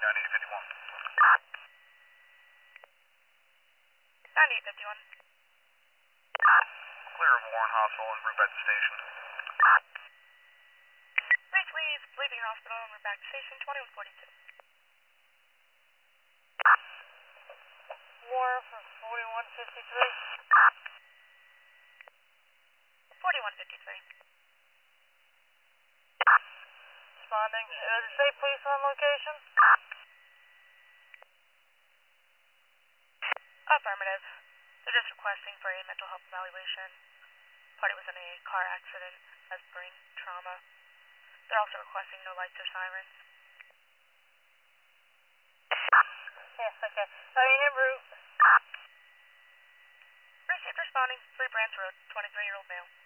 9851. 9851. Clear of Warren Hospital en route back to station. Reach Lee's, leaving your hospital and we're back to station 2142. Warren for 4153. 4153. Responding. Does it say police on location? Affirmative. They're just requesting for a mental health evaluation. Party was in a car accident, has brain trauma. They're also requesting no lights or sirens. Yes, okay. I mean, en route. Received responding. 3 Branch Road, 23-year-old male.